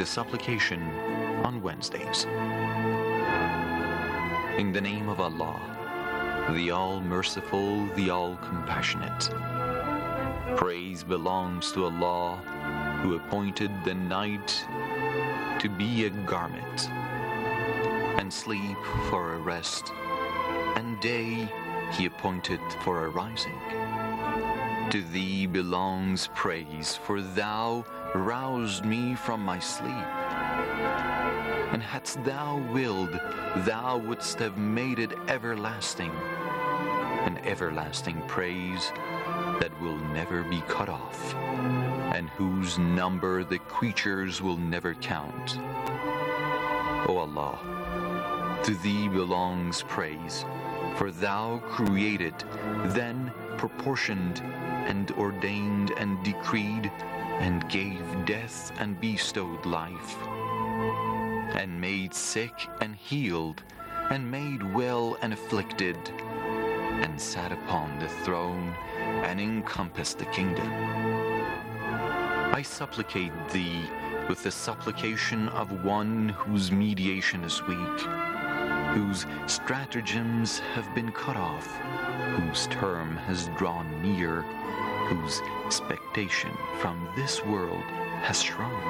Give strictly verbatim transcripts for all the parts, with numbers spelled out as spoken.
The supplication on Wednesdays. In the name of Allah, the All-Merciful, the All-Compassionate. Praise belongs to Allah, who appointed the night to be a garment, and sleep for a rest, and day He appointed for a rising. To Thee belongs praise, for Thou roused me from my sleep. And hadst Thou willed, Thou wouldst have made it everlasting, an everlasting praise that will never be cut off, and whose number the creatures will never count. O Allah, to Thee belongs praise, for Thou created, then proportioned, and ordained and decreed, and gave death and bestowed life, and made sick and healed, and made well and afflicted, and sat upon the throne, and encompassed the kingdom. I supplicate Thee with the supplication of one whose mediation is weak, whose stratagems have been cut off, whose term has drawn near, whose expectation from this world has shrunk,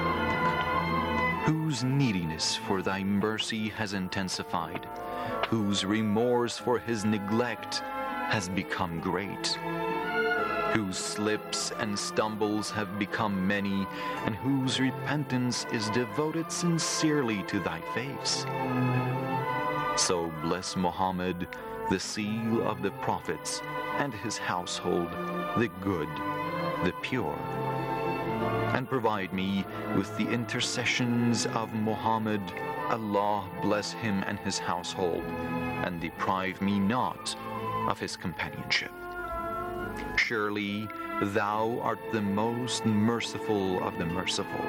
whose neediness for Thy mercy has intensified, whose remorse for his neglect has become great, whose slips and stumbles have become many, and whose repentance is devoted sincerely to Thy face. So bless Muhammad, the seal of the prophets, and his household, the good, the pure. And provide me with the intercessions of Muhammad. Allah bless him and his household, and deprive me not of his companionship. Surely Thou art the most merciful of the merciful.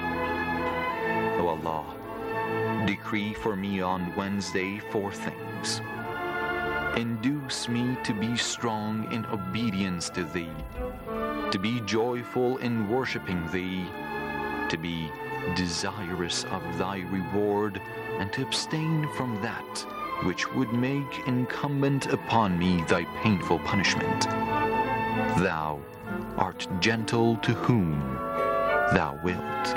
O Allah, decree for me on Wednesday four things. Induce me to be strong in obedience to Thee, to be joyful in worshiping Thee, to be desirous of Thy reward, and to abstain from that which would make incumbent upon me Thy painful punishment. Thou art gentle to whom Thou wilt.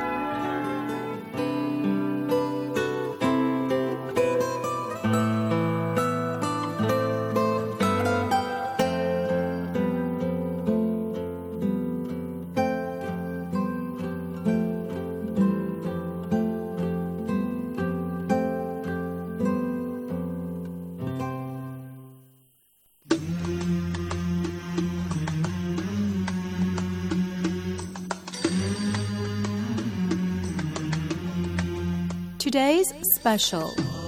Today's special.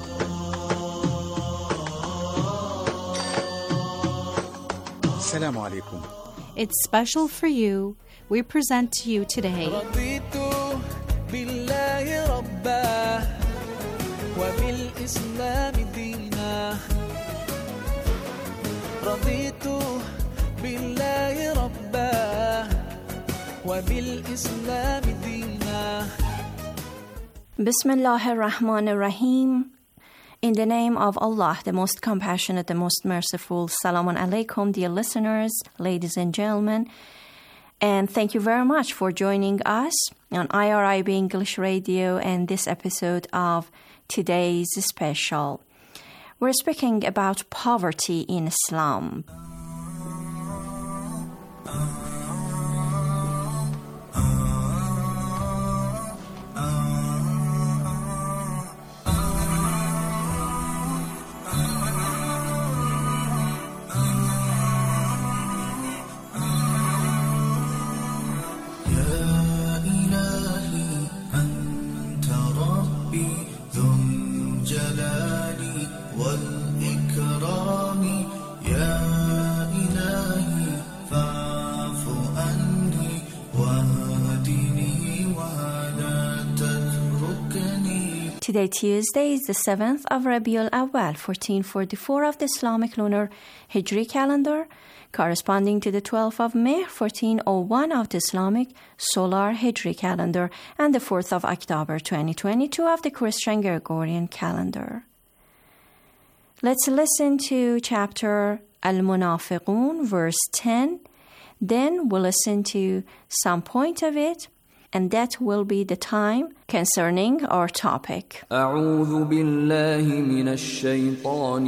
Assalamu alaikum. It's special for you. We present to you today. Bismillahir Rahmanir Rahim. In the name of Allah, the most compassionate, the most merciful. Salamun alaikum, dear listeners, ladies and gentlemen. And thank you very much for joining us on I R I B English Radio and this episode of today's special. We're speaking about poverty in Islam. والإكرام يا Today, Tuesday, is the seventh of Rabiul Awwal, fourteen forty-four of the Islamic lunar Hijri calendar, corresponding to the twelfth of May, fourteen oh one of the Islamic solar Hijri calendar, and the fourth of October, twenty twenty-two of the Christian Gregorian calendar. Let's listen to chapter Al-Munafiqun, verse ten. Then we'll listen to some point of it, and that will be the time concerning our topic. أعوذ بالله من الشيطان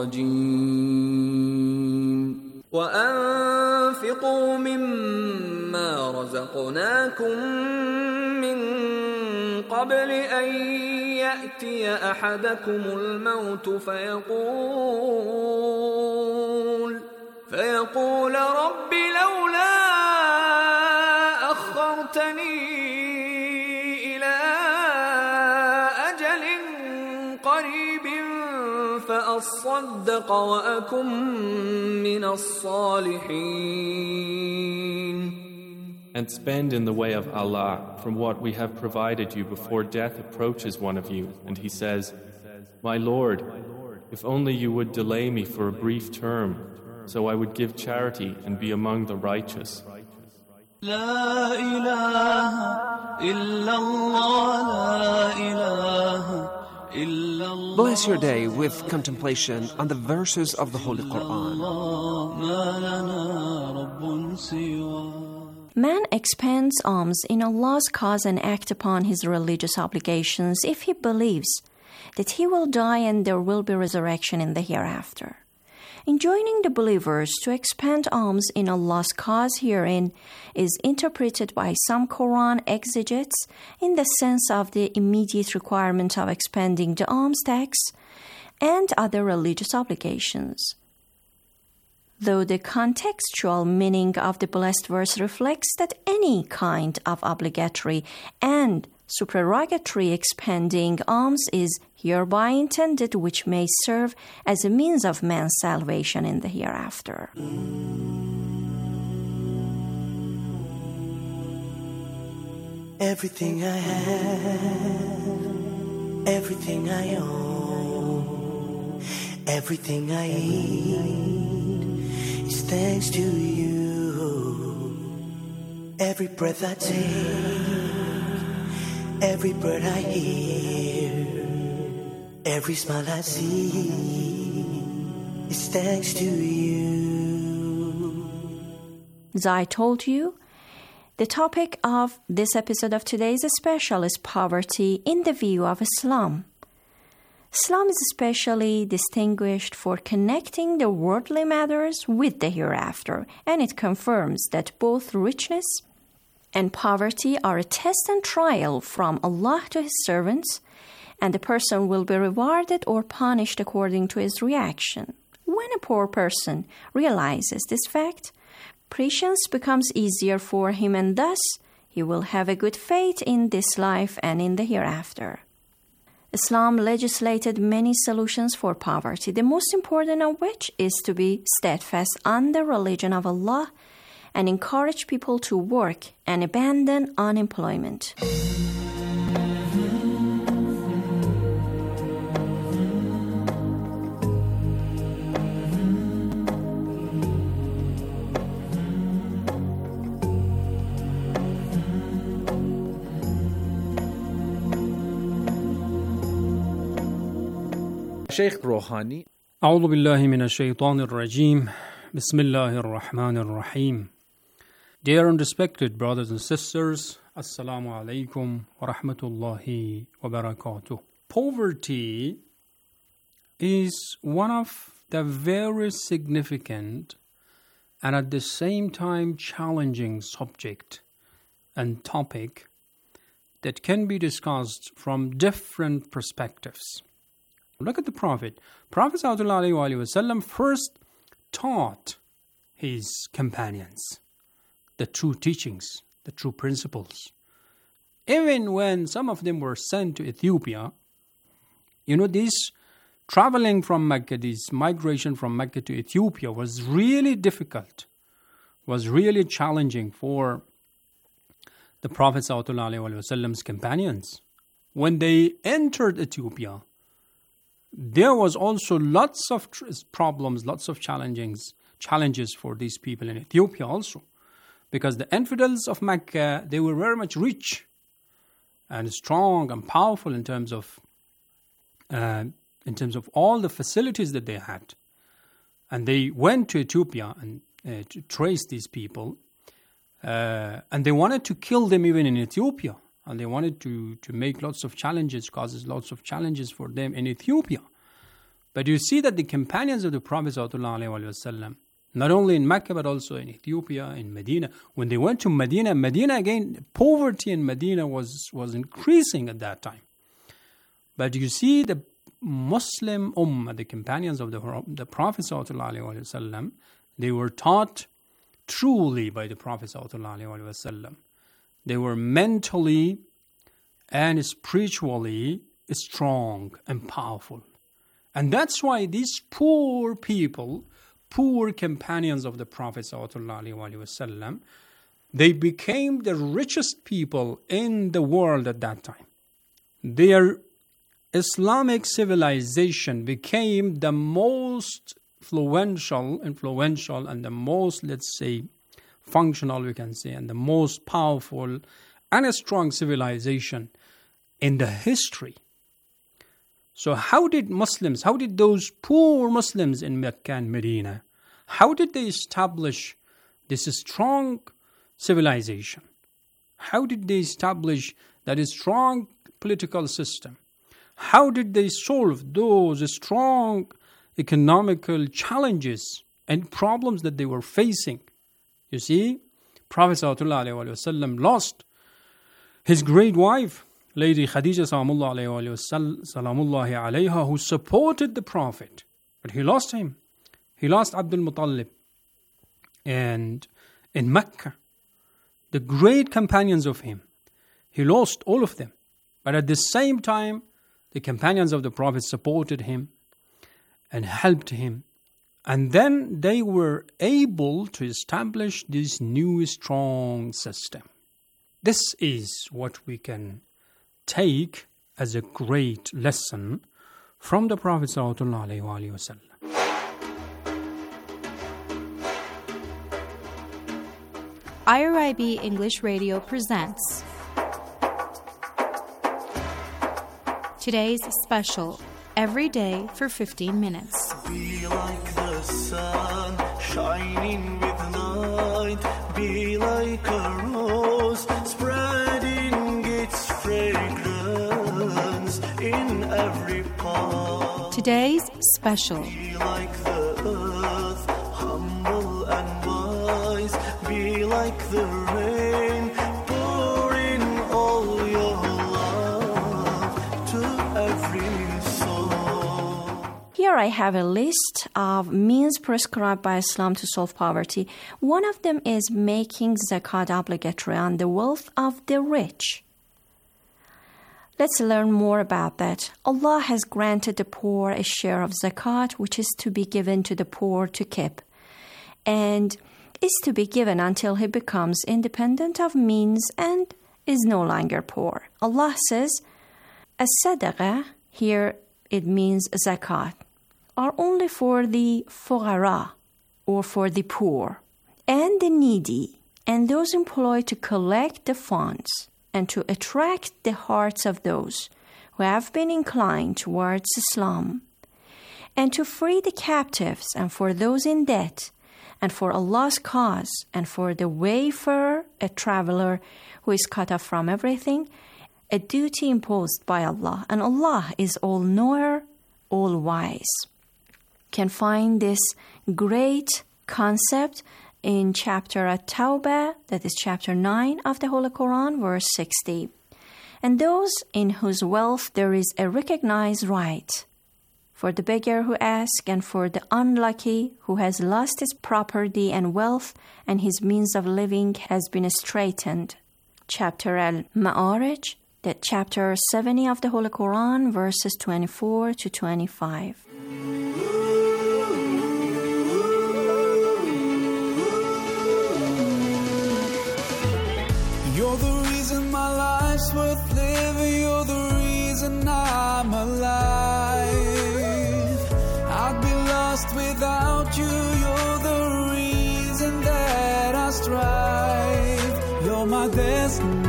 الرجيم وأنفقوا مما رزقناكم من قبل أن يأتي أحدكم الموت فيقول فيقول رب لولا أخرتني إلى أجل قريب فأصدق وأكن من الصالحين. And spend in the way of Allah from what we have provided you before death approaches one of you, and he says, My Lord, if only you would delay me for a brief term, so I would give charity and be among the righteous. La ilaha illallah, la ilaha illallah. Bless your day with contemplation on the verses of the Holy Quran. Man expends alms in Allah's cause and acts upon his religious obligations if he believes that he will die and there will be resurrection in the hereafter. Enjoining the believers to expend alms in Allah's cause herein is interpreted by some Quran exegetes in the sense of the immediate requirement of expending the alms tax and other religious obligations. Though the contextual meaning of the blessed verse reflects that any kind of obligatory and supererogatory expending alms is hereby intended, which may serve as a means of man's salvation in the hereafter. Everything I have, everything I own, everything I eat is thanks to you. Every breath I take, every bird I hear, every smile I see is thanks to you. As I told you, the topic of this episode of today's special is poverty in the view of Islam. Islam is especially distinguished for connecting the worldly matters with the hereafter, and it confirms that both richness and poverty are a test and trial from Allah to His servants, and the person will be rewarded or punished according to his reaction. When a poor person realizes this fact, patience becomes easier for him, and thus he will have a good fate in this life and in the hereafter. Islam legislated many solutions for poverty, the most important of which is to be steadfast on the religion of Allah and encourage people to work and abandon unemployment. Sheikh Rouhani. أعوذ بالله من الشيطان الرجيم بسم الله الرحمن الرحيم. Dear and respected brothers and sisters, Assalamu alaikum wa rahmatullahi wa barakatuh. Poverty is one of the very significant and at the same time challenging subject and topic that can be discussed from different perspectives. Look at the Prophet. Prophet ﷺ first taught his companions the true teachings, the true principles. Even when some of them were sent to Ethiopia, you know, this traveling from Mecca, this migration from Mecca to Ethiopia was really difficult, was really challenging for the Prophet ﷺ's companions. when they entered Ethiopia, there was also lots of tr- problems, lots of challenges, challenges for these people in Ethiopia also. Because the infidels of Mecca, they were very much rich and strong and powerful in terms of uh, in terms of all the facilities that they had. And they went to Ethiopia and uh, to trace these people. Uh, and they wanted to kill them even in Ethiopia. And they wanted to, to make lots of challenges, causes lots of challenges for them in Ethiopia. But you see that the companions of the Prophet ﷺ, not only in Mecca, but also in Ethiopia, in Medina. When they went to Medina, Medina again, poverty in Medina was, was increasing at that time. But you see the Muslim Ummah, the companions of the, the Prophet ﷺ, they were taught truly by the Prophet ﷺ. They were mentally and spiritually strong and powerful. And that's why these poor people, poor companions of the Prophet ﷺ, they became the richest people in the world at that time. Their Islamic civilization became the most influential, influential and the most, let's say, functional, we can say, and the most powerful and a strong civilization in the history. So how did Muslims, how did those poor Muslims in Mecca and Medina, how did they establish this strong civilization? How did they establish that strong political system? How did they solve those strong economical challenges and problems that they were facing? You see, Prophet ﷺ lost his great wife, Lady Khadija salamullahi alayha, who supported the Prophet. But he lost him. He lost Abdul Muttalib. And in Mecca, the great companions of him, he lost all of them. But at the same time, the companions of the Prophet supported him and helped him. And then they were able to establish this new strong system. This is what we can take as a great lesson from the Prophet sallallahu alaihi wasallam. I R I B English Radio presents today's special, Every Day for fifteen minutes. Be like the sun, shining with light. Be like a rose, spreading its fragrance in every part. Today's special. Be like the earth, humble and wise. Be like the rain, pour in all your love to every soul. Here I have a list of means prescribed by Islam to solve poverty. One of them is making zakat obligatory on the wealth of the rich. Let's learn more about that. Allah has granted the poor a share of zakat, which is to be given to the poor to keep, and is to be given until he becomes independent of means and is no longer poor. Allah says, as-sadaqah, here it means zakat, are only for the fuqara, or for the poor, and the needy, and those employed to collect the funds, and to attract the hearts of those who have been inclined towards Islam, and to free the captives, and for those in debt, and for Allah's cause, and for the wayfarer, a traveler who is cut off from everything, a duty imposed by Allah. And Allah is all-knower, all-wise. You can find this great concept in chapter At-Tawbah, that is chapter nine of the Holy Quran, verse sixty. And those in whose wealth there is a recognized right, for the beggar who asks, and for the unlucky who has lost his property and wealth, and his means of living has been straitened. Chapter Al-Ma'arij, that chapter seventy of the Holy Quran, verses twenty-four to twenty-five. You're the reason my life's worth living. You're the reason without you, you're the reason that I strive. You're my destiny.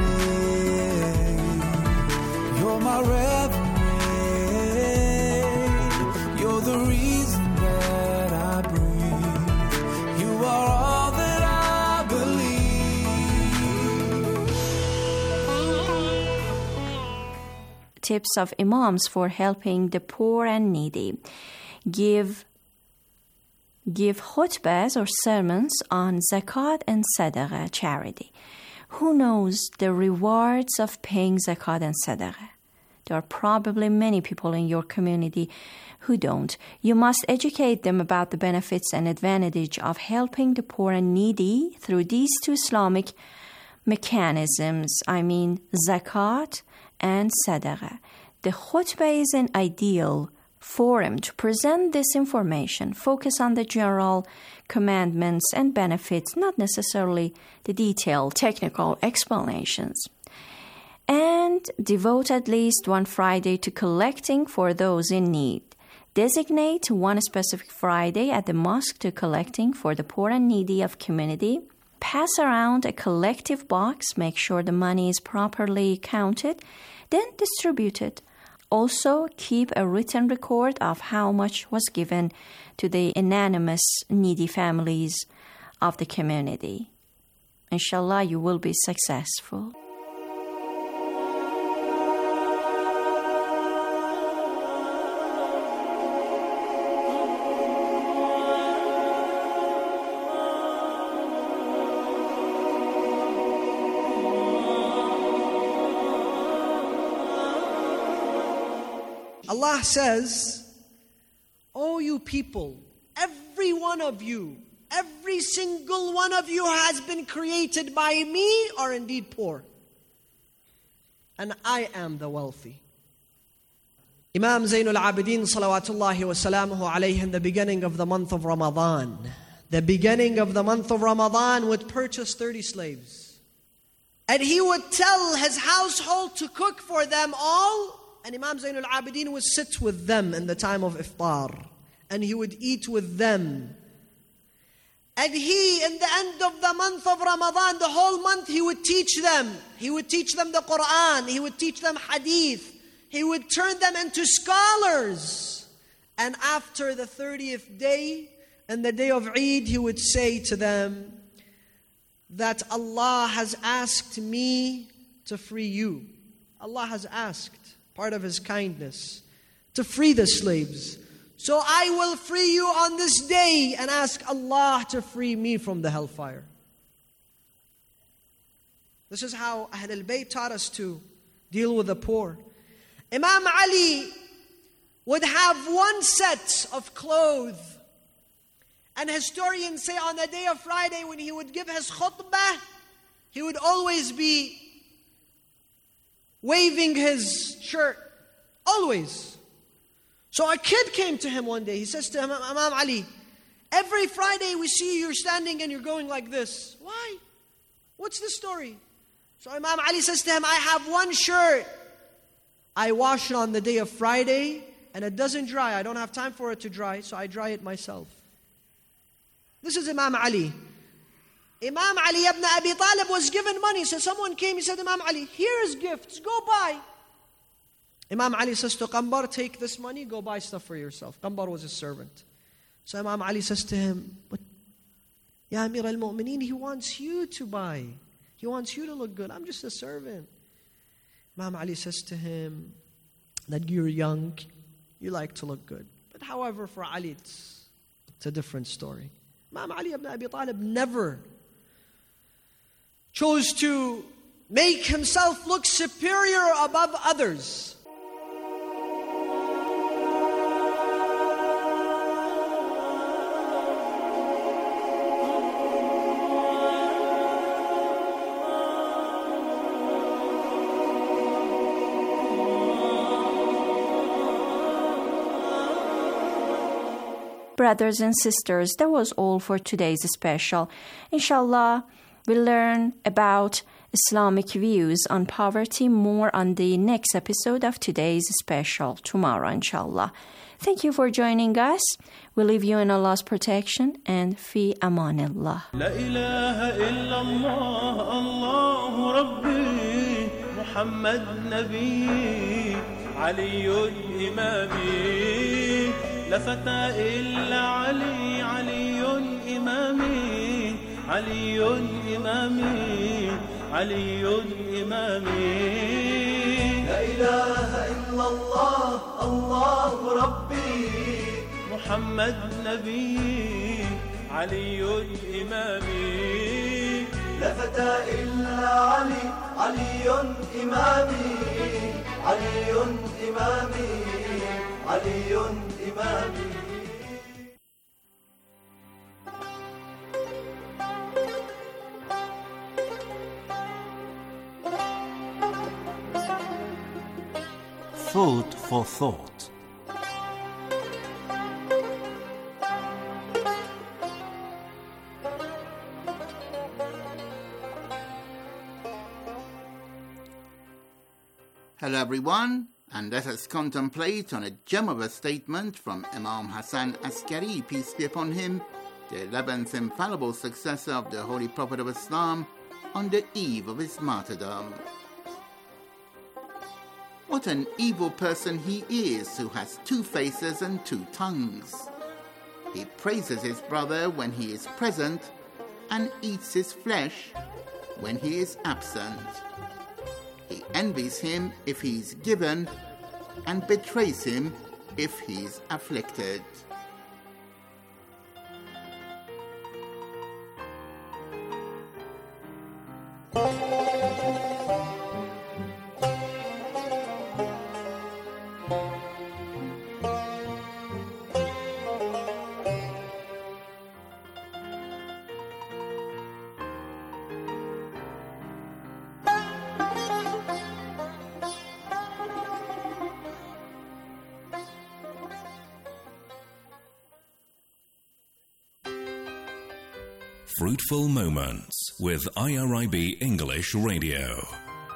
You're my reverie. You're the reason that I breathe. You are all that I believe. Tips of Imams for helping the poor and needy. Give Give khutbahs or sermons on zakat and sadaqah charity. Who knows the rewards of paying zakat and sadaqah? There are probably many people in your community who don't. You must educate them about the benefits and advantage of helping the poor and needy through these two Islamic mechanisms, I mean zakat and sadaqah. The khutbah is an ideal forum to present this information, focus on the general commandments and benefits, not necessarily the detailed technical explanations. And devote at least one Friday to collecting for those in need. Designate one specific Friday at the mosque to collecting for the poor and needy of community. Pass around a collective box, make sure the money is properly counted, then distribute it. Also, keep a written record of how much was given to the anonymous needy families of the community. Inshallah, you will be successful. Allah says, "O you people, every one of you, every single one of you has been created by me are indeed poor. And I am the wealthy." Imam Zainul Abidin salawatullahi wa salamuhu alayhi in the beginning of the month of Ramadan, the beginning of the month of Ramadan would purchase thirty slaves. And he would tell his household to cook for them all. And Imam Zainul Abidin would sit with them in the time of iftar. And he would eat with them. And he, in the end of the month of Ramadan, the whole month, he would teach them. He would teach them the Quran. He would teach them hadith. He would turn them into scholars. And after the thirtieth day, and the day of Eid, he would say to them that Allah has asked me to free you. Allah has asked, part of His kindness, to free the slaves. So I will free you on this day and ask Allah to free me from the hellfire. This is how Ahl al-Bayt taught us to deal with the poor. Imam Ali would have one set of clothes. And historians say on the day of Friday when he would give his khutbah, he would always be waving his shirt. Always. So a kid came to him one day. He says to him, "Imam Ali, every Friday we see you're standing and you're going like this. Why? What's the story?" So Imam Ali says to him, "I have one shirt. I wash it on the day of Friday and it doesn't dry. I don't have time for it to dry, so I dry it myself." This is Imam Ali. Imam Ali ibn Abi Talib was given money. So someone came, he said, "Imam Ali, here's gifts, go buy." Imam Ali says to Qambar, "Take this money, go buy stuff for yourself." Qambar was his servant. So Imam Ali says to him, "But Ya Amir al-Mu'mineen, he wants you to buy. He wants you to look good. I'm just a servant." Imam Ali says to him that you're young, you like to look good. But however, for Ali, it's, it's a different story. Imam Ali ibn Abi Talib never chose to make himself look superior above others. Brothers and sisters, that was all for today's special. Inshallah, we'll learn about Islamic views on poverty more on the next episode of today's special tomorrow, inshallah. Thank you for joining us. We leave you in Allah's protection and fi amanillah. La ilaha illallah, Allahu Rabbi, Muhammad Nabi, Aliyun Imami, La fata illa Ali, Aliyun Imami, Aliyun Imami, Aliyun Imami. La ilaha illallah, Allahu Rabbi, Muhammad Nabi, Aliyun Imami. La fata illa Ali, Aliyun Imami, Aliyun Imami, Aliyun Imami. Food for thought. Hello everyone, and let us contemplate on a gem of a statement from Imam Hassan Askari, peace be upon him, the eleventh infallible successor of the Holy Prophet of Islam, on the eve of his martyrdom. What an evil person he is who has two faces and two tongues. He praises his brother when he is present and eats his flesh when he is absent. He envies him if he is given and betrays him if he is afflicted. Fruitful Moments with I R I B English Radio.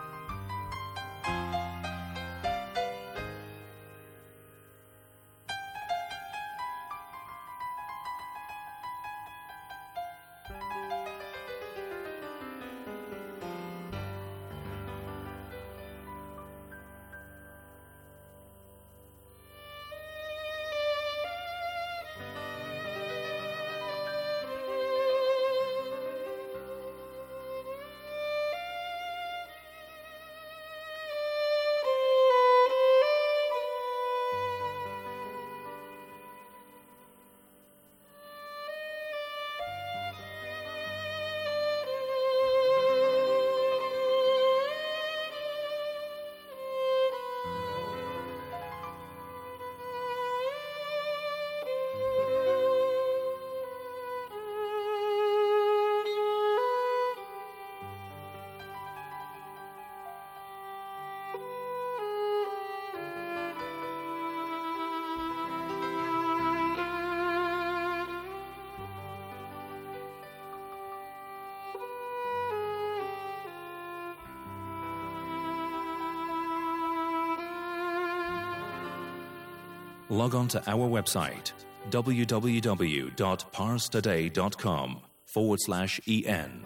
Log on to our website, www.parstoday.com forward slash en.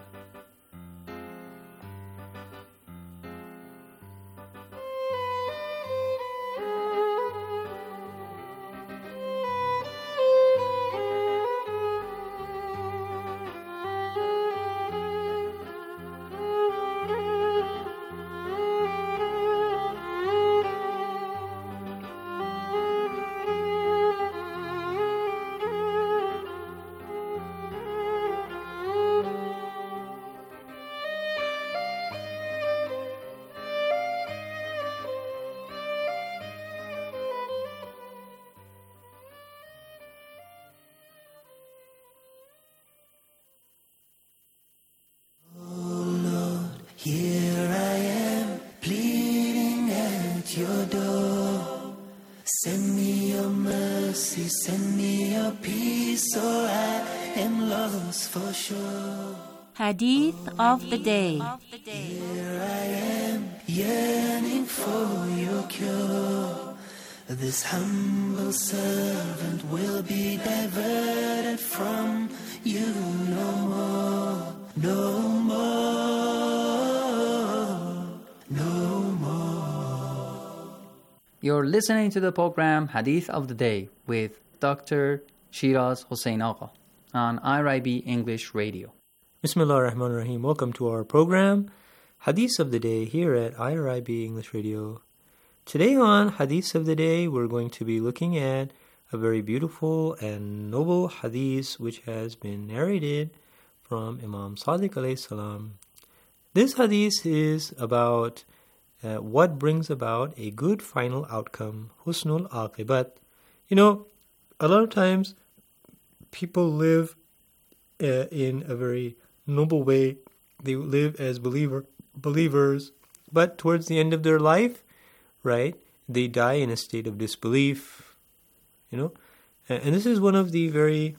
Here I am, pleading at your door. Send me your mercy, send me your peace, or I am lost for sure. Hadith of the day. Here I am, yearning for your cure. This humble servant will be diverted from you no more, no more, no more. You're listening to the program Hadith of the Day with Doctor Shiraz Hossein Agha on I R I B English Radio. Bismillah ar-Rahman ar-Rahim. Welcome to our program, Hadith of the Day, here at I R I B English Radio. Today on Hadith of the Day, we're going to be looking at a very beautiful and noble hadith which has been narrated from Imam Sadiq alayhi salam. This hadith is about uh, what brings about a good final outcome, husnul aqibat. You know, a lot of times people live uh, in a very noble way. They live as believer believers, but towards the end of their life, right, they die in a state of disbelief, you know. And this is one of the very,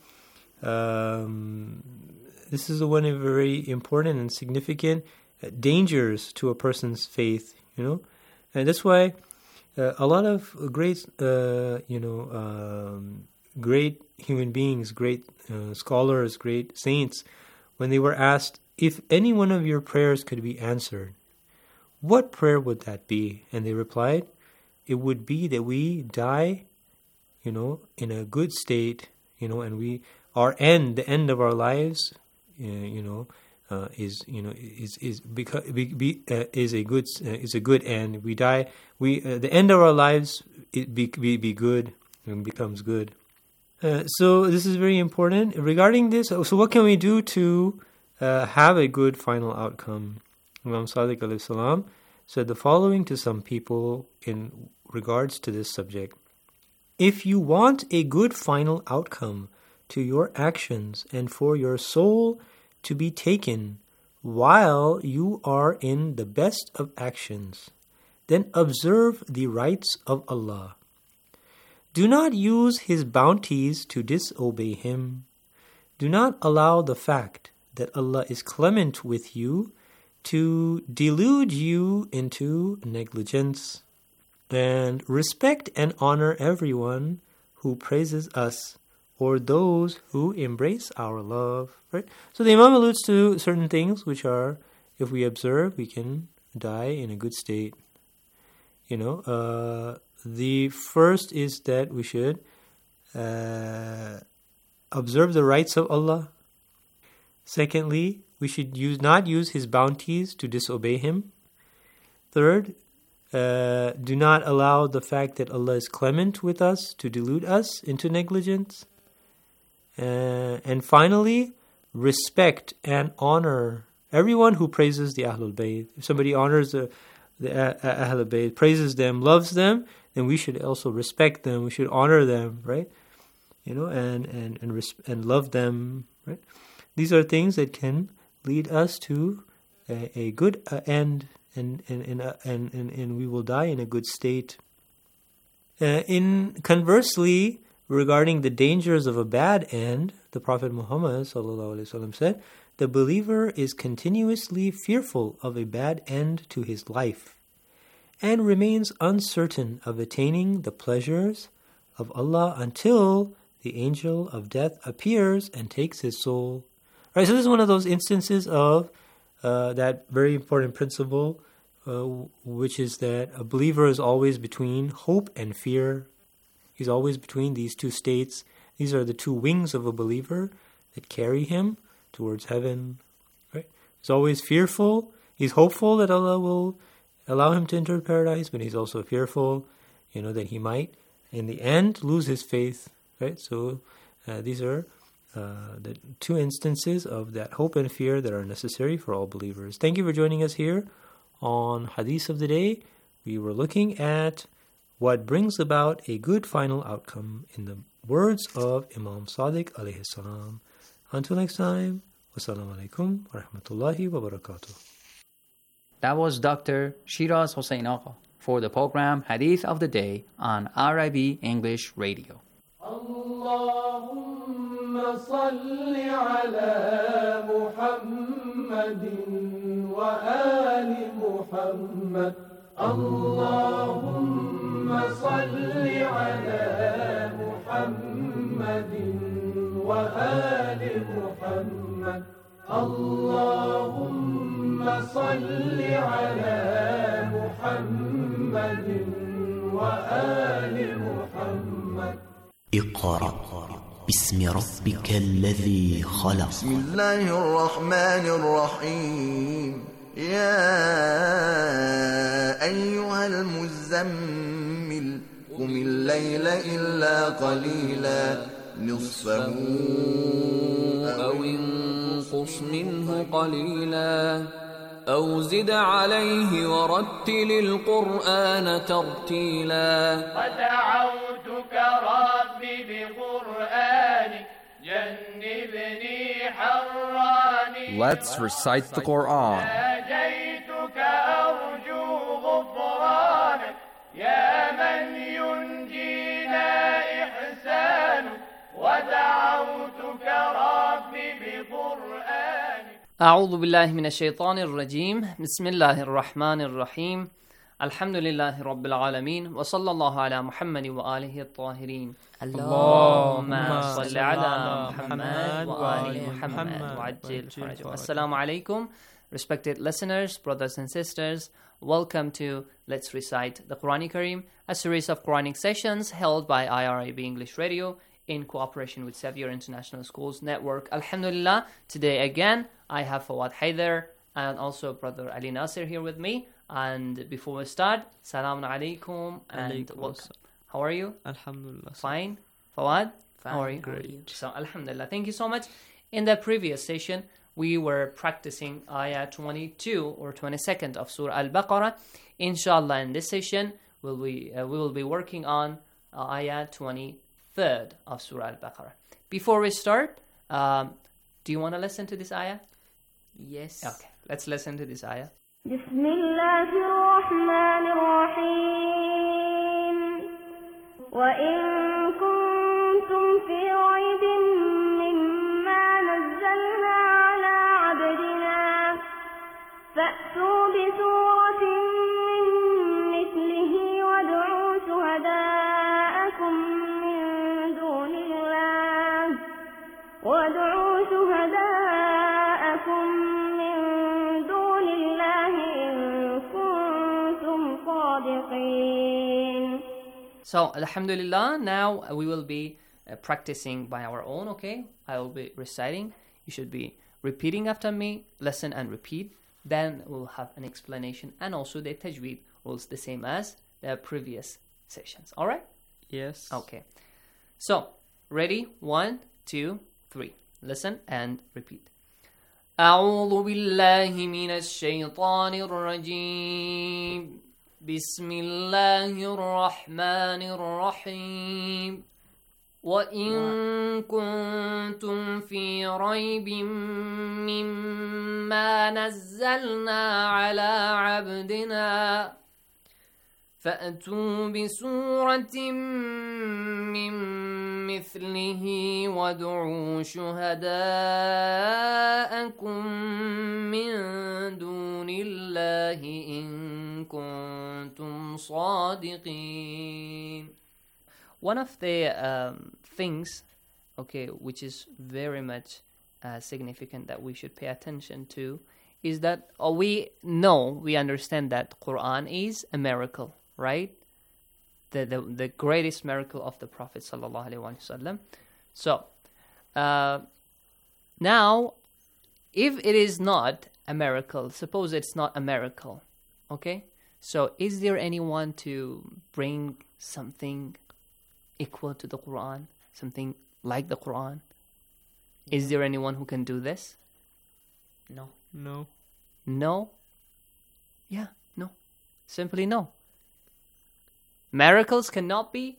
um, this is one of the very important and significant dangers to a person's faith, you know. And that's why uh, a lot of great, uh, you know, um, great human beings, great uh, scholars, great saints, when they were asked, if any one of your prayers could be answered, what prayer would that be? And they replied, it would be that we die, you know, in a good state, you know, and we, our end, the end of our lives, uh, you know, uh, is, you know, is is because be, be, uh, is a good uh, is a good end. We die, we uh, the end of our lives it be be, be good and becomes good. Uh, so this is very important regarding this. So what can we do to uh, have a good final outcome? Imam Sadiq alayhi salam said the following to some people in regards to this subject. If you want a good final outcome to your actions and for your soul to be taken while you are in the best of actions, then observe the rights of Allah. Do not use His bounties to disobey Him. Do not allow the fact that Allah is clement with you to delude you into negligence. And respect and honor everyone who praises us or those who embrace our love. Right? So the Imam alludes to certain things which are, if we observe, we can die in a good state. You know, uh, the first is that we should uh, observe the rights of Allah. Secondly, we should use not use His bounties to disobey Him. Third, uh, do not allow the fact that Allah is clement with us to delude us into negligence. Uh, and finally, respect and honor everyone who praises the Ahlul Bayt. If somebody honors the, the uh, Ahlul Bayt, praises them, loves them, then we should also respect them. We should honor them, right? You know, and and and, res- and love them, right? These are things that can lead us to a, a good uh, end, and and and, uh, and and and we will die in a good state. Uh, in conversely, regarding the dangers of a bad end, the Prophet Muhammad sallallahu alaihi wasallam said, "The believer is continuously fearful of a bad end to his life, and remains uncertain of attaining the pleasures of Allah until the angel of death appears and takes his soul." Right, so this is one of those instances of uh, that very important principle, uh, which is that a believer is always between hope and fear. He's always between these two states. These are the two wings of a believer that carry him towards heaven. Right? He's always fearful. He's hopeful that Allah will allow him to enter paradise, but he's also fearful, you know, that he might, in the end, lose his faith. Right? So uh, these are Uh, the two instances of that hope and fear that are necessary for all believers. Thank you for joining us here on Hadith of the Day. We were looking at what brings about a good final outcome in the words of Imam Sadiq alayhi salam. Until next time, wassalamu alaikum wa rahmatullahi wa barakatuh. That was Doctor Shiraz Hossein Agha for the program Hadith of the Day on I R I B English Radio. اللهم صل على محمد وآل محمد اللهم صل على محمد وآل محمد اللهم صل على محمد وآل محمد اقرأ باسم ربك الذي خلق بسم الله الرحمن الرحيم يا أيها المزمل قم الليل إلا قليلا نصفه أو انقص منه قليلا أو زد عليه ورتل القرآن ترتيلا ودعوتك ربي بقرآنك جنبني حراني Let's recite the Quran. ناجيتك أرجو غفرانك يا من ينجينا إحسانك ودعوتك ربي بقرآنك أعوذ بالله من الشيطان الرجيم بسم الله الرحمن الرحيم الحمد لله رب العالمين وصلى الله على محمد وآله الطاهرين اللهم صل على محمد وآل محمد وعجل فرجهم. Assalamu alaikum, respected listeners, brothers and sisters. Welcome to Let's Recite the Quran Kareem, a series of Quranic sessions held by I R I B English Radio in cooperation with Xavier International Schools Network. Alhamdulillah, today again I have Fawad Haider and also brother Ali Nasir here with me. And before we start, Salaam alaikum and welcome. How are you? Alhamdulillah. Fine. Fawad? Fine. How are you? Great. So Alhamdulillah. Thank you so much. In the previous session, we were practicing ayah twenty-two or twenty-second of Surah Al-Baqarah. Inshallah, in this session, we'll be, uh, we will be working on uh, ayah twenty-third of Surah Al-Baqarah. Before we start, um, do you want to listen to this ayah? Yes. Okay, let's listen to this ayah. بسم الله الرحمن الرحيم وإن كنتم في ريب مما نزلنا على عبدنا فأتوا بسورة من مثله وادعوا شهداءكم من دون الله وادعوا شهداءكم So, Alhamdulillah, now we will be uh, practicing by our own, okay? I will be reciting. You should be repeating after me, listen and repeat. Then we'll have an explanation and also the tajweed rules the same as the previous sessions. All right? Yes. Okay. So, ready? One, two, three. Listen and repeat. أعوذ بالله من الشيطان الرجيم بسم الله الرحمن الرحيم وإن كنتم في ريب مما نزلنا على عبدنا فأتوا بسورة من مثله وادعوا شهداءكم من دون الله إن كنتم صادقين. One of the um, things, okay, which is very much uh, significant that we should pay attention to is that oh, we know, we understand that Quran is a miracle, right? The, the the greatest miracle of the Prophet sallallahu alaihi wasallam. So uh, now, if it is not a miracle, suppose it's not a miracle, okay? So is there anyone to bring something equal to the Quran, something like the Quran? Is there anyone who can do this? No. No. No? Yeah, no. Simply no. Miracles cannot be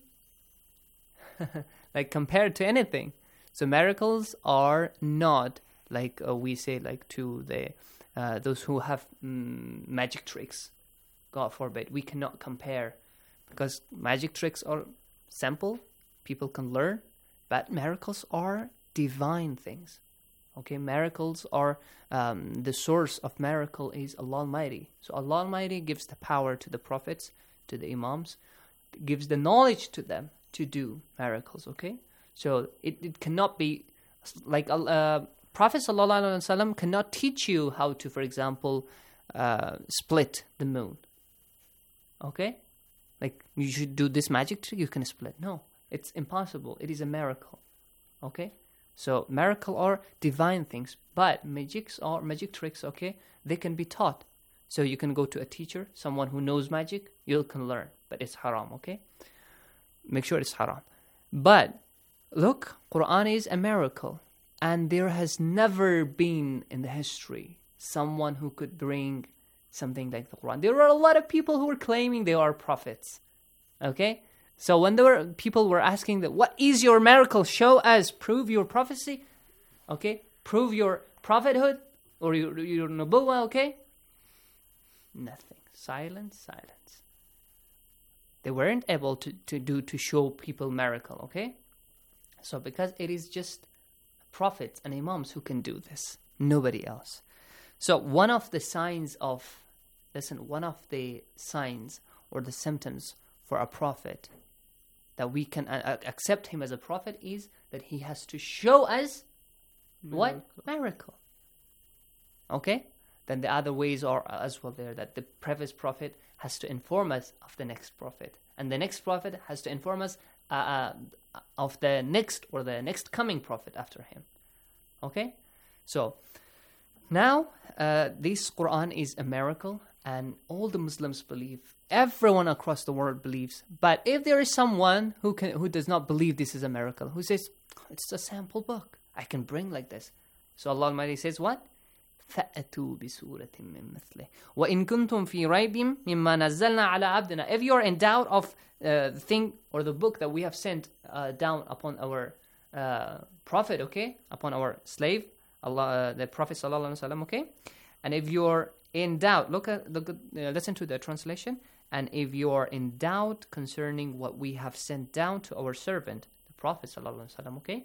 like compared to anything. So miracles are not like uh, we say like to the uh, those who have mm, magic tricks. God forbid. We cannot compare because magic tricks are simple. People can learn. But miracles are divine things. Okay, miracles are, um, the source of miracle is Allah Almighty. So Allah Almighty gives the power to the prophets, to the imams. gives the knowledge to them to do miracles, okay? So it, it cannot be, like uh, Prophet sallallahu alaihi wasallam cannot teach you how to, for example, uh, split the moon, okay? Like, you should do this magic trick, you can split. No, it's impossible. It is a miracle, okay? So miracle are divine things, but magics or magic tricks, okay, they can be taught. So you can go to a teacher, someone who knows magic, you can learn, but it's haram, okay? Make sure it's haram. But look, Quran is a miracle, and there has never been in the history someone who could bring something like the Quran. There are a lot of people who are claiming they are prophets, okay? So when there were people were asking that, what is your miracle? Show us, prove your prophecy, okay? Prove your prophethood or your, your nubuwwah, okay? Nothing. Silence, silence. They weren't able to, to do, to show people miracle, okay? So because it is just prophets and imams who can do this, nobody else. So one of the signs of, listen, one of the signs or the symptoms for a prophet that we can uh, accept him as a prophet is that he has to show us miracle. What? Miracle. Okay? Then the other ways are as well there, that the previous prophet has to inform us of the next prophet. And the next prophet has to inform us uh, uh, of the next or the next coming prophet after him. Okay? So, now, uh, this Quran is a miracle, and all the Muslims believe, everyone across the world believes. But if there is someone who can, who does not believe this is a miracle, who says, it's a sample book, I can bring like this. So Allah Almighty says what? فَأْتُوا بِسُورَةٍ مِّن مِثْلِهِ وَإِن كُنْتُمْ فِي رَيْبٍ مِمَّا نَزَّلْنَا عَلَىٰ عَبْدِنَا. If you are in doubt of uh, the thing or the book that we have sent uh, down upon our uh, prophet, okay, upon our slave, Allah, uh, the Prophet sallallahu alaihi wasallam, okay, and if you are in doubt, look at, look at uh, listen to the translation. And if you are in doubt concerning what we have sent down to our servant, the Prophet sallallahu alaihi wasallam, okay,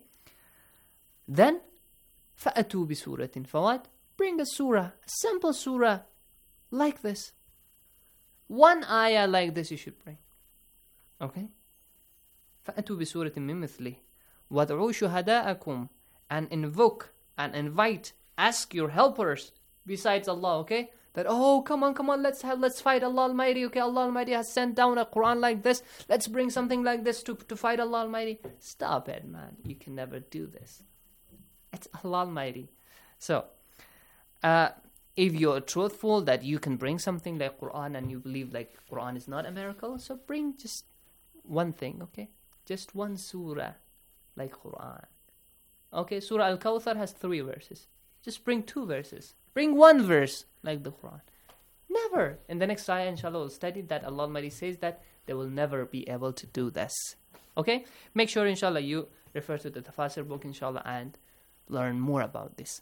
then فَأْتُوا بِسُورَةٍ. For what? Bring a surah, a simple surah like this. One ayah like this you should bring. Okay? فَأْتُوا بِسُورَةٍ مِّن مِثْلِهِ وَادْعُوا شُهَدَاءَكُمْ. And invoke and invite, ask your helpers besides Allah, okay? That, oh, come on, come on, let's have, let's fight Allah Almighty, okay? Allah Almighty has sent down a Quran like this. Let's bring something like this to, to fight Allah Almighty. Stop it, man. You can never do this. It's Allah Almighty. So, uh, if you're truthful that you can bring something like Quran and you believe like Quran is not a miracle, so bring just one thing, okay? Just one surah like Quran. Okay, Surah Al-Kawthar has three verses. Just bring two verses. Bring one verse like the Quran. Never. In the next ayah, inshallah, we'll study that Allah Almighty says that they will never be able to do this. Okay? Make sure, inshallah, you refer to the Tafasir book, inshallah, and learn more about this.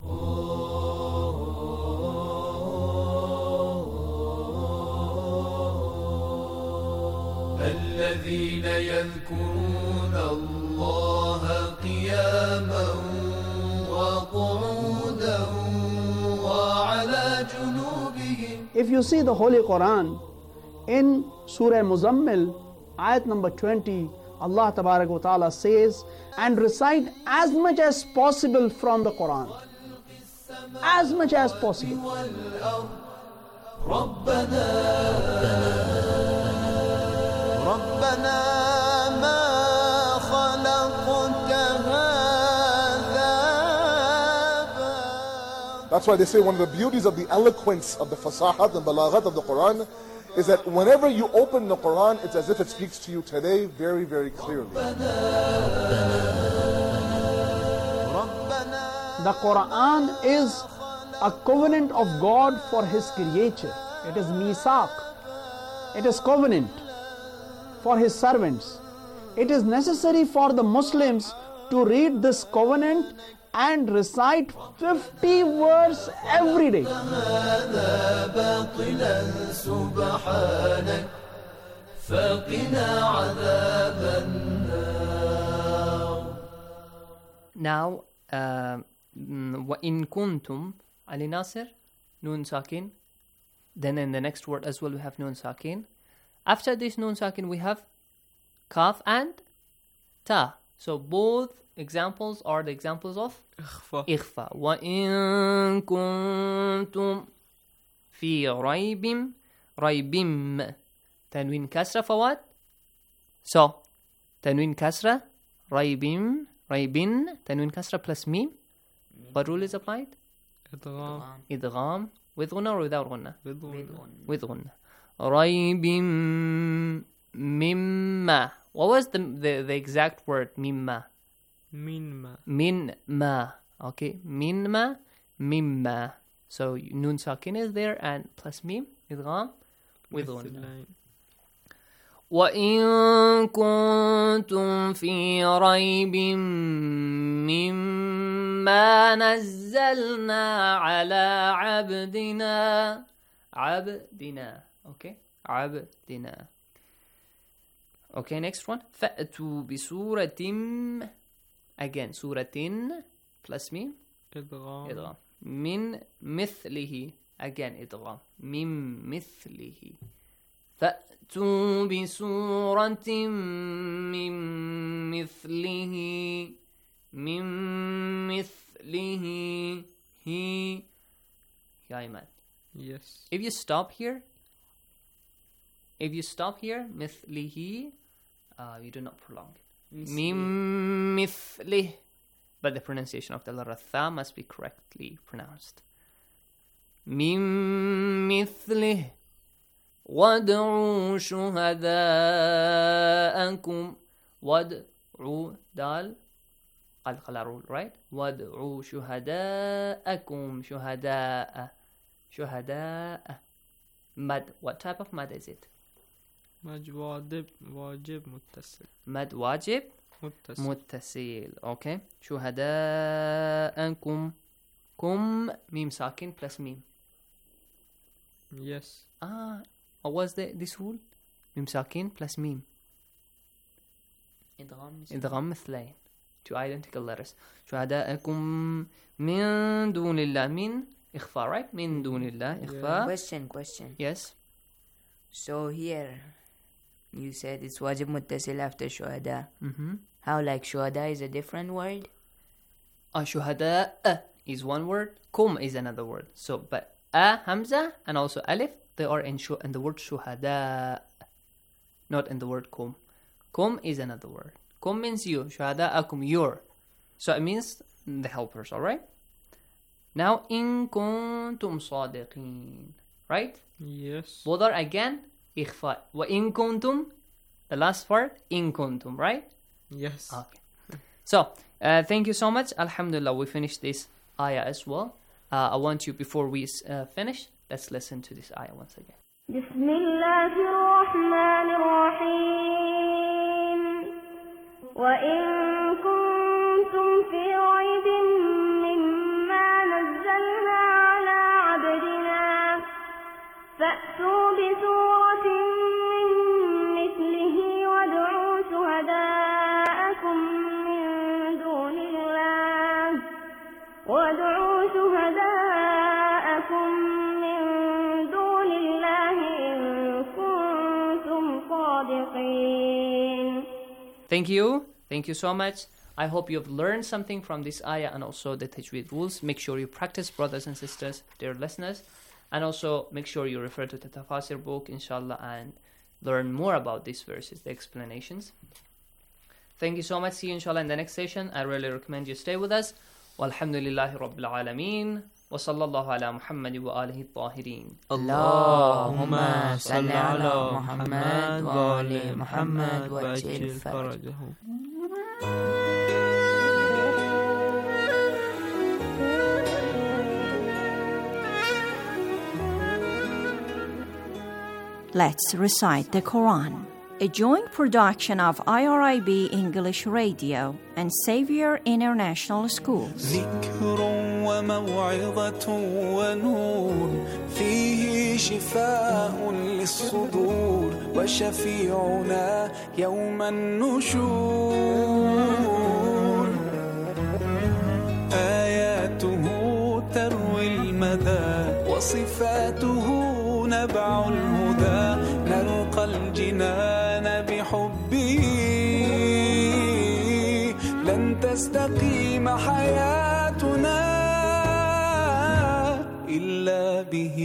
الذين يذكرون الله قياما وقعودا وعلى جنوبهم. If you see the Holy Quran, in Surah Muzammil, ayat number twenty, Allah Tabarak wa Ta'ala says, and recite as much as possible from the Quran. As much as possible. That's why they say one of the beauties of the eloquence of the fasahat and balaghat of the Quran is that whenever you open the Quran, it's as if it speaks to you today very, very clearly. The Quran is a covenant of God for His creature. It is misaq. It is covenant for His servants. It is necessary for the Muslims to read this covenant and recite fifty verses every day. Now, uh, وَإِن كُنْتُمْ Ali Nasir, Nun Sakin. Then in the next word as well we have Nun Sakin. After this Nun Sakin we have Kaf and ta. So both examples are the examples of إخفاء. إخفاء. وإن كنتم في ريب ريب تنوين كسرة فوات. So تنوين كسرة ريب ريب تنوين كسرة plus ميم. What rule is applied? إدغام. إدغام with غنة or without غنة? with غنة. with غنة. ريب مما. What was the, the, the exact word مما? من ما. من ما. Okay. من ما مما. So nun sakin is there and plus mim idgham with غنة. وإن كنتم في ريب مما نزلنا على عبدنا عبدنا. Okay. عبدنا. Okay, next one. فأتوا بسورة. Again, سورة plus ميم. إدغام. إدغام. من مثله. Again, إدغام. من مثله. فأتوا بسورة من مثله. من مثله. He. Yeah, Iman. Yes. If you stop here, if you stop here, مثله, uh, you do not prolong it. Mim mithlih. But the pronunciation of the letter tha must be correctly pronounced. Mim mithlih. وَادْعُوا شُهَدَاءَكُمْ. وَادْعُوا dal قلقلة rule, right? وَادْعُوا شُهَدَاءَكُمْ. شُهَدَاءَ. شُهَدَاءَ. Mad. What type of mad is it? مد واجب واجب متصل. مد واجب متصل. متصل. Okay. شهداءكم. كم ميم ساكن plus ميم. Yes. Ah, what was the this rule? ميم ساكن plus ميم. إدغام مثلين. Two identical letters. شهداءكم من دون الله. من إخفاء, right? من دون الله. إخفاء. Question, question. Yes. So here, you said it's wajib muttasil after shuhada. Mm-hmm. How like shuhada is a different word? Uh, shuhada uh, is one word. Kum is another word. So, but a, hamza, and also alif, they are in, shu- in the word shuhada, not in the word kum. Kum is another word. Kum means you. Shuhada akum, your. So it means the helpers, alright? Now, in kuntum sadiqeen. Right? Yes. Both are again إخفاء. وإن كنتم, the last part, إن كنتم, right? Yes. Okay. So, uh, thank you so much. Alhamdulillah, we finished this ayah as well. Uh, I want you, before we uh, finish, let's listen to this ayah once again. بسم الله الرحمن الرحيم. وإن كنتم في ريب مما نزلنا على عبدنا فأتوا بسورة من مثله وادعوا شهداءكم من دون الله وادعوا شهداءكم من دون الله إن كنتم صادقين. Thank you. Thank you so much. I hope you've learned something from this ayah and also the tajweed rules. Make sure you practice, brothers and sisters, dear listeners. And also make sure you refer to the Tafasir book, inshallah, and learn more about these verses, the explanations. Thank you so much. See you, inshallah, in the next session. I really recommend you stay with us. Walhamdulillahi Rabbil Alameen. Wa sallallahu ala Muhammad wa alihi tahirin. Allahumma salli ala Muhammad wa ali Muhammad wa ajil farajahu. Let's recite the Quran. A joint production of I R I B English Radio and Xavier International Schools. ذكر وموعظة ونور فيه شفاء للصدور وشفيعنا يوم النشور آياته تروي المدى وصفاته نبع الهدى نلقى الجنان بحبه تستقيم حياتنا إلا به.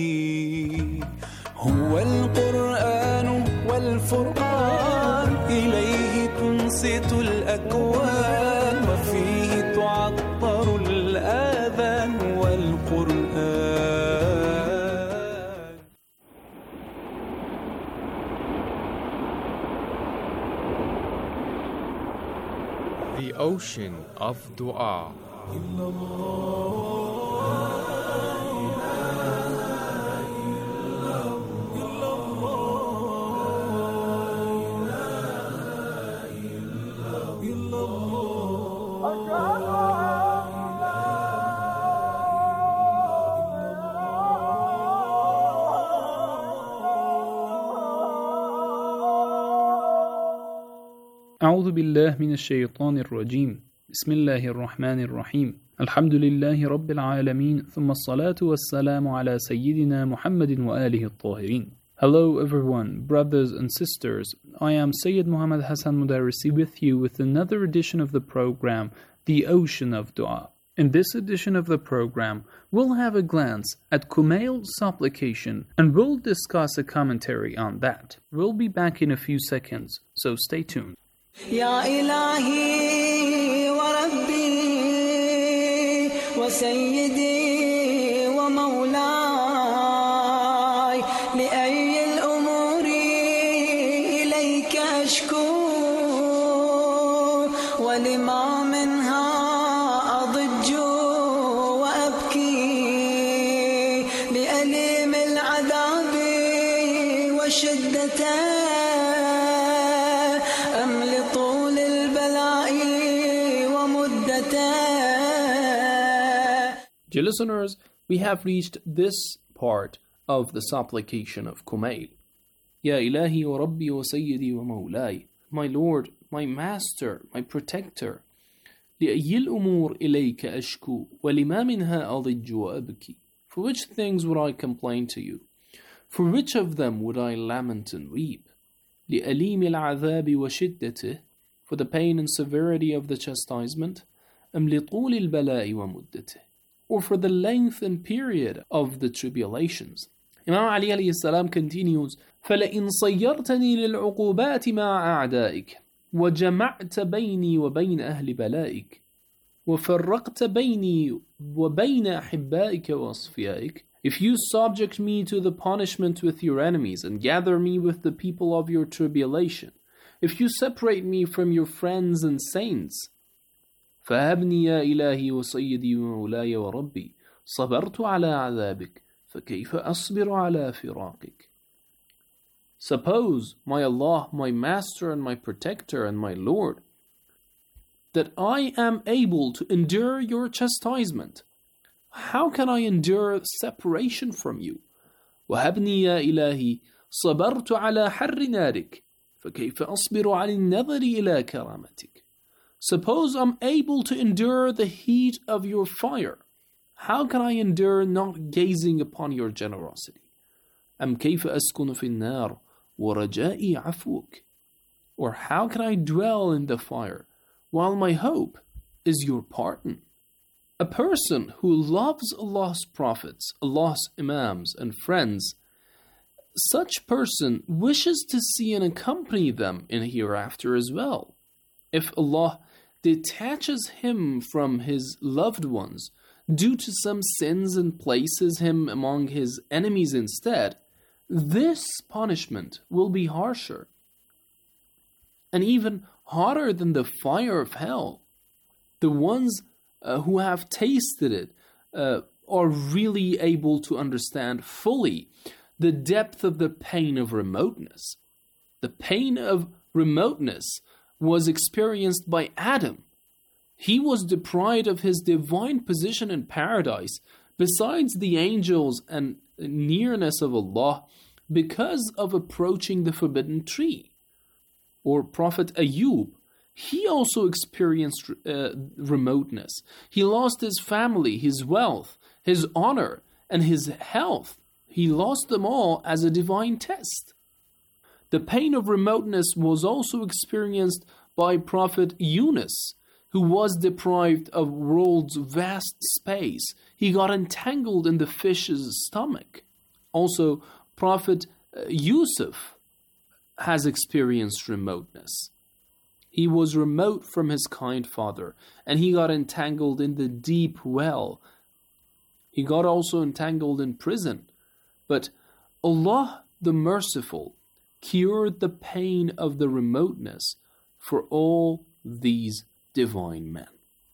هو القرآن والفرقان إليه تنصت الأكوان وفيه تعطر الآذان والقرآن. The ocean of dua. أعوذ بالله من الشيطان الرجيم. بسم الله الرحمن الرحيم. الحمد لله رب العالمين ثم الصلاة والسلام على سيدنا محمد وآله الطاهرين. Hello everyone, brothers and sisters. I am Sayyid Muhammad Hassan Mudarrisi with you with another edition of the program, The Ocean of Dua. In this edition of the program, we'll have a glance at Kumail's supplication and we'll discuss a commentary on that. We'll be back in a few seconds, so stay tuned. يا إلهي وربي وسيدي ومولاي لأي الأمور إليك أشكو ولما منها أضج وأبكي لأليم العذاب وشدته Dear listeners, we have reached this part of the supplication of Kumail. Ya ilahi wa rabbi wa sayyidi wa mawlai. My Lord, my Master, my Protector. لأي الأمور إليك أشكو ولما منها أضج وأبكي. For which things would I complain to you? For which of them would I lament and weep? لأليم العذاب وشدته. For the pain and severity of the chastisement. أم لطول البلاء ومدته. Or for the length and period of the tribulations. Imam Ali alayhi salam continues, فَلَئِنْ صَيَّرْتَنِي لِلْعُقُوبَاتِ مَعَ أَعْدَائِكَ وَجَمَعْتَ بَيْنِي وَبَيْنَ أَهْلِ بَلَائِكَ وَفَرَّقْتَ بَيْنِي وَبَيْنَ أَحِبَّائِكَ وَأَصْفِيَائِكَ. If you subject me to the punishment with your enemies and gather me with the people of your tribulation, if you separate me from your friends and saints, فهبني يا إلهي وسيدي ومولاي وربي صبرت على عذابك فكيف أصبر على فراقك. Suppose, my Allah, my Master and my Protector and my Lord, that I am able to endure your chastisement. How can I endure separation from you? وهبني يا إلهي صبرت على حر نارك فكيف أصبر على النظر إلى كرامتك. Suppose I'm able to endure the heat of your fire. How can I endure not gazing upon your generosity? أم كيف أسكن في النار ورجائي عفوك. Or how can I dwell in the fire while my hope is your pardon? A person who loves Allah's prophets, Allah's imams and friends, such person wishes to see and accompany them in hereafter as well. If Allah detaches him from his loved ones due to some sins and places him among his enemies instead, this punishment will be harsher and even hotter than the fire of hell. The ones uh, who have tasted it uh, are really able to understand fully the depth of the pain of remoteness. The pain of remoteness was experienced by Adam. He was deprived of his divine position in paradise, besides the angels and nearness of Allah, because of approaching the forbidden tree. Or Prophet Ayub, he also experienced uh, remoteness. He lost his family, his wealth, his honor, and his health. He lost them all as a divine test. The pain of remoteness was also experienced by Prophet Yunus, who was deprived of world's vast space. He got entangled in the fish's stomach. Also, Prophet Yusuf has experienced remoteness. He was remote from his kind father, and he got entangled in the deep well. He got also entangled in prison. But Allah the Merciful cured the pain of the remoteness for all these divine men.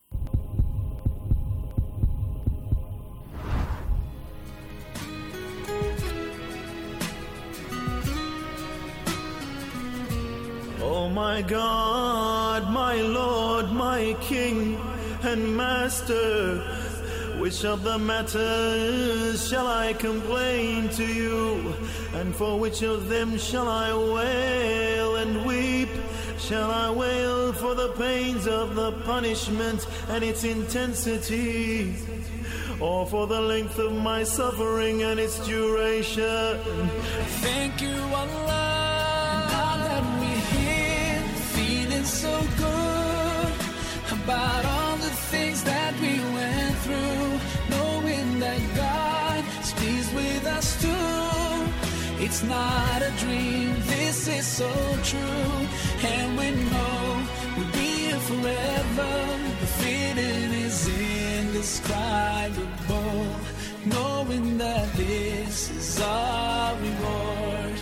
Oh my God, my Lord, my King and Master, which of the matters shall I complain to you, and for which of them shall I wail and weep? Shall I wail for the pains of the punishment and its intensity, or for the length of my suffering and its duration? Thank you, Allah. Now that we're here, feeling so good about all the things that we went through, knowing that God is pleased with us too. It's not a dream, this is so true, and we know we'll be here forever. The feeling is indescribable, knowing that this is our reward.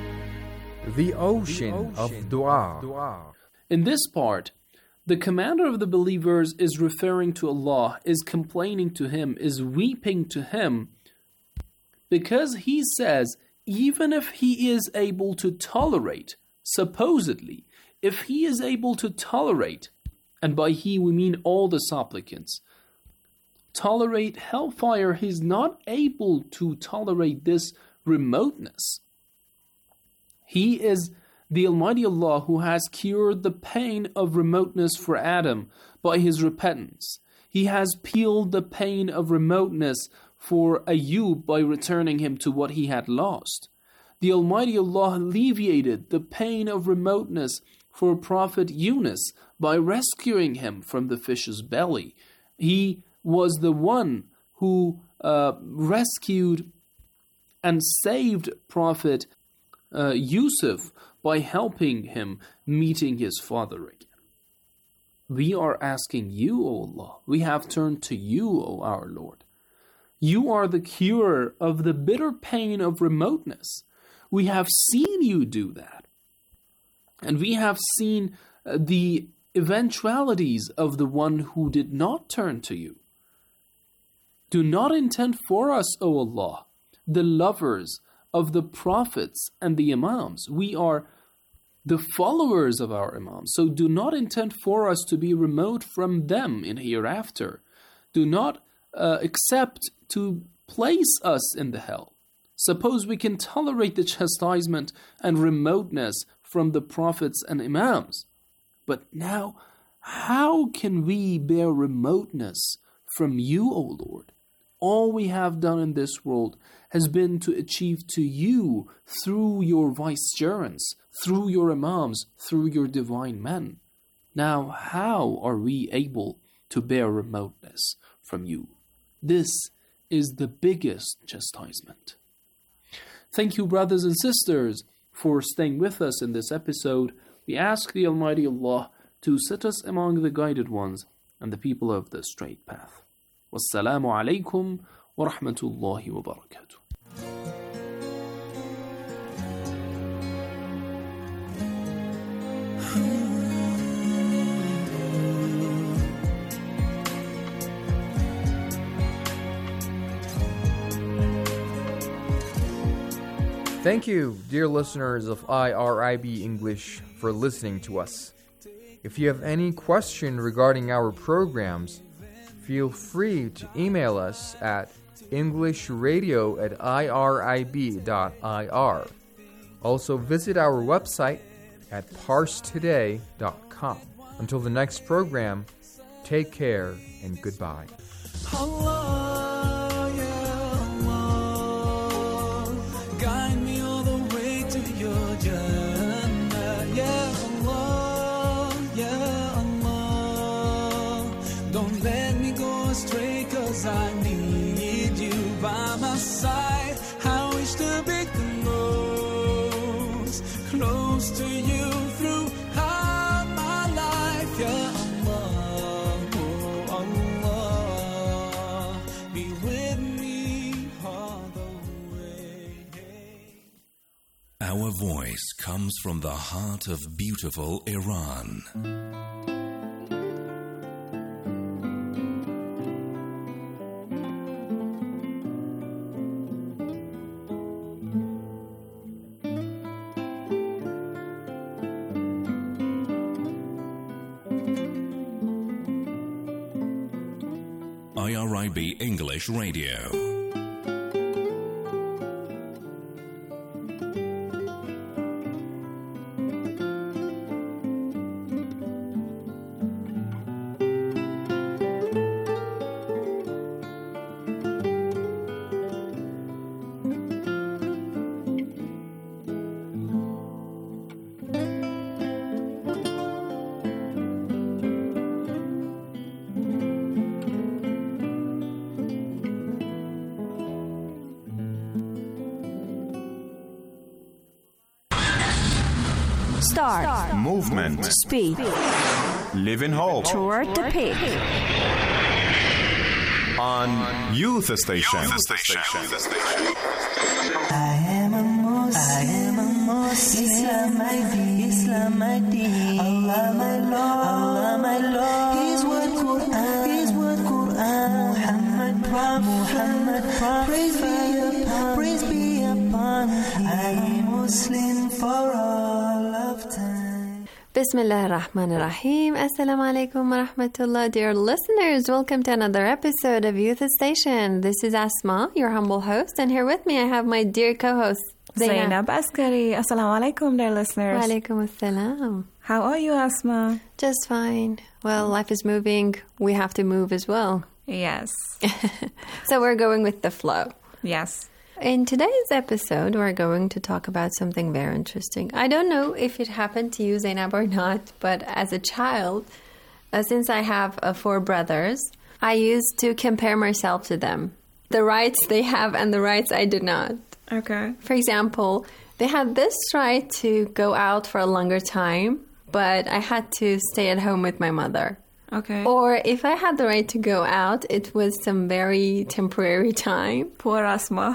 The ocean of dua. In this part, the commander of the believers is referring to Allah, is complaining to Him, is weeping to Him, because he says, even if he is able to tolerate, supposedly, if he is able to tolerate, and by he we mean all the supplicants, tolerate hellfire, he's not able to tolerate this remoteness. He is the Almighty Allah who has cured the pain of remoteness for Adam by his repentance. He has peeled the pain of remoteness for Ayub by returning him to what he had lost. The Almighty Allah alleviated the pain of remoteness for Prophet Yunus by rescuing him from the fish's belly. He was the one who uh, rescued and saved Prophet uh, Yusuf by helping him meeting his father again. We are asking you, O Allah, we have turned to you, O our Lord. You are the curer of the bitter pain of remoteness. We have seen you do that. And we have seen uh, the eventualities of the one who did not turn to you. Do not intend for us, O Allah, the lovers of the prophets and the imams. We are the followers of our imams. So do not intend for us to be remote from them in hereafter. Do not uh, accept to place us in the hell. Suppose we can tolerate the chastisement and remoteness from the prophets and imams. But now, how can we bear remoteness from you, O Lord? All we have done in this world has been to achieve to you through your vicegerents, through your imams, through your divine men. Now, how are we able to bear remoteness from you? This is the biggest chastisement. Thank you, brothers and sisters, for staying with us in this episode. We ask the Almighty Allah to set us among the guided ones and the people of the straight path. Wassalamu alaikum wa rahmatullahi wa barakatuh. Thank you, dear listeners of I R I B English, for listening to us. If you have any question regarding our programs, feel free to email us at englishradio at irib dot I R. Also visit our website at parse today dot com. Until the next program, take care and goodbye. Allah, yeah, Allah, guide me all the way to your Jannah. Yeah, Allah, yeah, Allah. Our voice comes from the heart of beautiful Iran. I R I B English Radio. Start. Movement. Speed. Live in hope. Toward the peak. On Youth Station. I am a Muslim. I am a Muslim. Islam my deen. Islam my deen. Allah my Lord. Allah my Lord. His word Quran. His word Quran. Muhammad Prophet. Muhammad Prophet. Praise be upon. Praise be upon. I am Muslim for all of time. Bismillah ar-Rahman ar-Rahim. Assalamu alaikum wa rahmatullah. Dear listeners, welcome to another episode of Youth Station. This is Asma, your humble host, and here with me I have my dear co-host, Zainab Askari. Assalamu alaikum, dear listeners. Wa alaikum assalam. How are you, Asma? Just fine. Well, life is moving. We have to move as well. Yes. So we're going with the flow. Yes. In today's episode, we're going to talk about something very interesting. I don't know if it happened to you, Zainab, or not, but as a child, uh, since I have uh, four brothers, I used to compare myself to them. The rights they have and the rights I did not. Okay. For example, they had this right to go out for a longer time, but I had to stay at home with my mother. Okay. Or if I had the right to go out, it was some very temporary time. Poor Asma.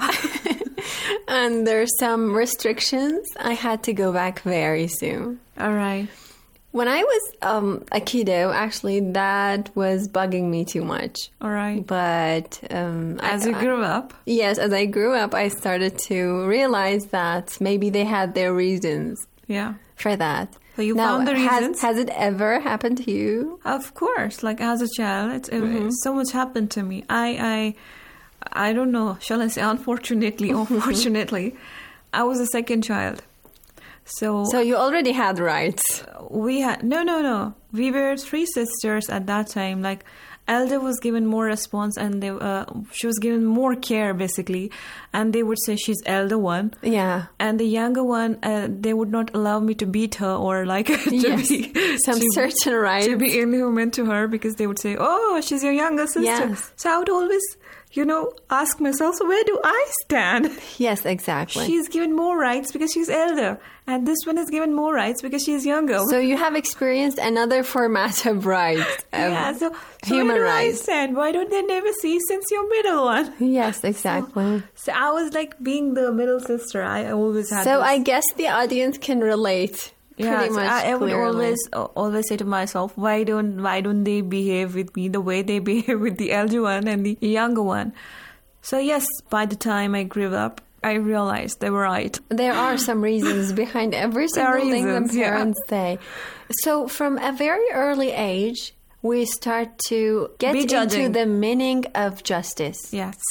And there's some restrictions. I had to go back very soon. All right. When I was um, a kiddo, actually, that was bugging me too much. All right. But um, as I, you grew up? Yes, as I grew up, I started to realize that maybe they had their reasons. Yeah. For that. So you now, found the reasons? Has, has it ever happened to you? Of course. Like as a child, it's, Mm-hmm. it, so much happened to me. I, I, I don't know. Shall I say unfortunately or fortunately, I was a second child. So, so you already had rights. We had no, no, no. We were three sisters at that time. Like, elder was given more response, and they, uh, she was given more care, basically. And they would say she's elder one. Yeah. And the younger one, uh, they would not allow me to beat her or like to yes. be some to, certain rights to be inhuman to her, because they would say, "Oh, she's your younger sister." Yes. So I would always, you know, ask myself, so where do I stand? Yes, exactly. She's given more rights because she's elder, and this one is given more rights because she's younger. So you have experienced another format of rights. Of yeah, so, so human where do rights. I stand? Why don't they never see since you're middle one? Yes, exactly. So, so I was like being the middle sister. I always had. So this. I guess the audience can relate. Yeah, pretty so much I, I would clearly. always uh, always say to myself, why don't why don't they behave with me the way they behave with the elder one and the younger one? So yes, by the time I grew up, I realized they were right. There are some reasons behind every single thing the parents yeah. say. So from a very early age, we start to get Be into judging. the meaning of justice. Yes.